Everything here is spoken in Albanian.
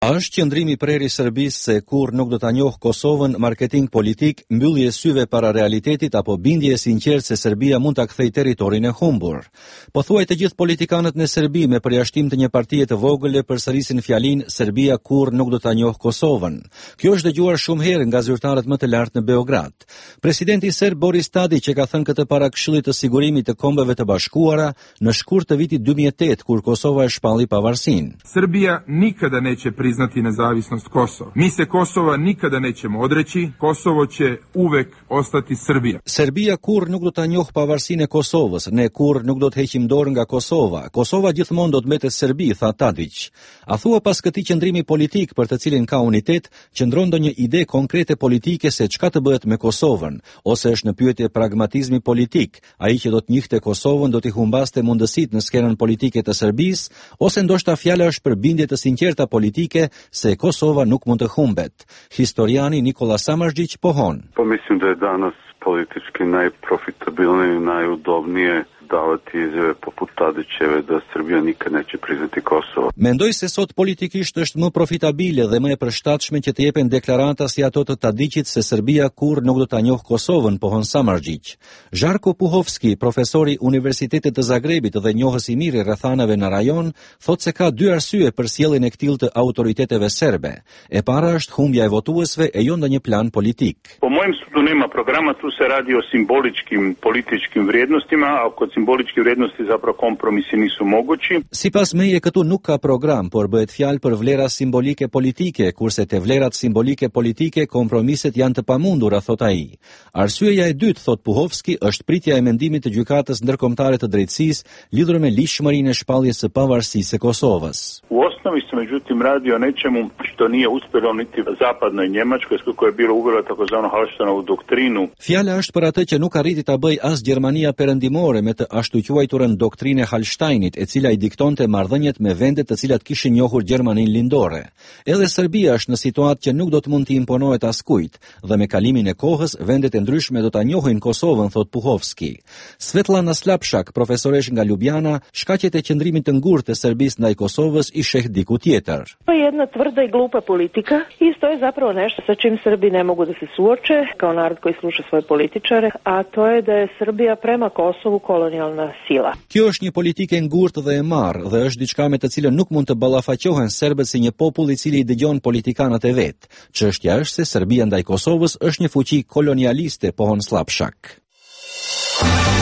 A është qëndrimi preri Serbisë se kur nuk do ta njohë Kosovën marketing politik, mbyllje syve para realitetit apo bindje e sinqertë se Serbia mund ta kthejë territorin e humbur? Pothuaj të gjithë politikanët në Serbi me përjashtim të një partie të vogël përsërisin fjalinë Serbia kur nuk do ta njohë Kosovën. Kjo është dëgjuar shumë herë nga zyrtarët më të lartë në Beograd. Presidenti serb Boris Tadić që ka thënë këtë para Këshillit të Sigurimit të Kombeve të Bashkuara në shkurt të vitit 2008 kur Kosova e shpalli pavarësinë. Serbia nikada neće priznati nezavisnost Kosova. Mi se Kosova nikada nećemo odreći, Kosovo će uvek ostati Srbija. Serbia kur nuk do ta njohë pavarësinë e Kosovës, ne kur nuk do të heqim dorë nga Kosova. Kosova gjithmonë do të mbetet Serbi, tha Tadić. A thua pas këtij qëndrimi politik për të cilin ka unitet, qëndron ndonjë ide konkrete politike se çka të bëhet me Kosovën, ose është në pyetje pragmatizmi politik, ai që do të njihte Kosovën do t'i humbaste mundësitë në skenën politike të Serbisë, ose ndoshta fjala është për bindje të sinqerta politike se Kosova nuk mund të humbet. Historiani Nikola Samardžić pohon. Mislim da je danas politički najprofitabilnije i najudobnije davati izjave poput Tadićeve da Serbia nikad neće priznati Kosovo. Mendoj se sot politikisht është më profitabile dhe më e përshtatshme që të jepen deklarata si ato të Tadićit se Serbia kur nuk do ta njohë Kosovën, pohon Samardžić. Žarko Puhovski, profesori Universitetit të Zagrebit dhe njohës i mirë i rrethanave në rajon, thotë se ka dy arsye për sjelljen e këtij të autoriteteve serbe. E para është humbja e votuesve e jo ndonjë plan politik. Po mojem sudu nema programa, tu se radi o simboličkim političkim vrijednostima, a kod simboličke vrijednosti zapravo kompromisi nisu mogući. Sipas meje këtu nuk ka program, por bëhet fjalë për vlera simbolike politike, kurse te vlerat simbolike politike kompromiset janë të pamundura, thot ai. Arsyeja e dytë, thot Puhovski, është pritja e mendimit të gjykatës ndërkombëtare të drejtësisë lidhur me ligjshmërinë e shpalljes së pavarësisë së Kosovës. U osnovi se međutim radi o nečemu što nije uspjelo niti zapadnoj Njemačkoj, kako je bilo uvela takozvanu Hallsteinovu doktrinu. Fjala është për atë që nuk arriti ta bëj as Gjermania perëndimore me të ashtu quajturën doktrinë e Hallsteinit, e cila i diktonte marrëdhëniet me vendet të cilat kishin njohur Gjermaninë lindore. Edhe Serbia është në situatë që nuk do të mund të imponohet askujt, dhe me kalimin e kohës vendet e ndryshme do ta njohin Kosovën, thot Puhovski. Svetlana Slapshak, profesoresh nga Ljubljana, shkaqet e qëndrimit të ngurtë të Serbisë ndaj Kosovës i sheh diku tjetër. To je jedna tvrda i glupa politika i to je zapravo nešto sa čim Srbi ne mogu da se suoče kao narod koji sluša svoje političare, a to je da je Srbija prema Kosovu kolonijalna sila. Kjo është një politikë e ngurtë dhe e marrë dhe është diçka me të cilën nuk mund të ballafaqohen serbët si një popull i cili i dëgjon politikanët e vet. Çështja është se Serbia ndaj Kosovës është një fuqi kolonialiste, pohon Slapshak.